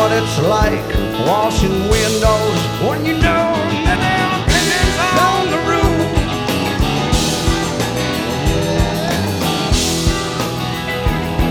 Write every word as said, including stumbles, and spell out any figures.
what it's like washing windows when you know